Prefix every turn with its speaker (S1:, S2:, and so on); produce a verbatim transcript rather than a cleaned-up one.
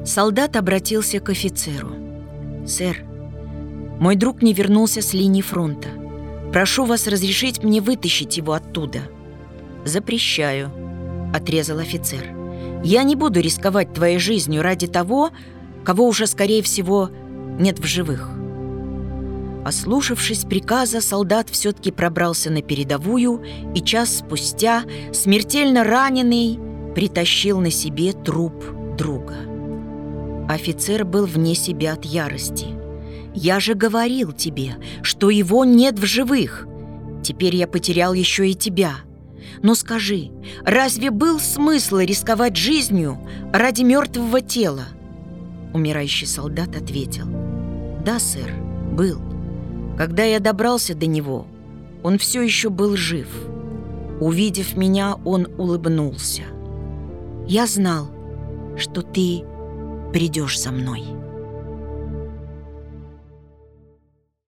S1: Солдат обратился к офицеру. «Сэр, мой друг не вернулся с линии фронта. Прошу вас разрешить мне вытащить его оттуда». «Запрещаю», — отрезал офицер. «Я не буду рисковать твоей жизнью ради того, кого уже, скорее всего, нет в живых». Ослушавшись приказа, солдат все-таки пробрался на передовую и час спустя, смертельно раненый, притащил на себе труп друга. Офицер был вне себя от ярости. «Я же говорил тебе, что его нет в живых. Теперь я потерял еще и тебя. Но скажи, разве был смысл рисковать жизнью ради мертвого тела?» Умирающий солдат ответил: «Да, сэр, был. Когда я добрался до него, он все еще был жив. Увидев меня, он улыбнулся. Я знал, что ты придешь за мной».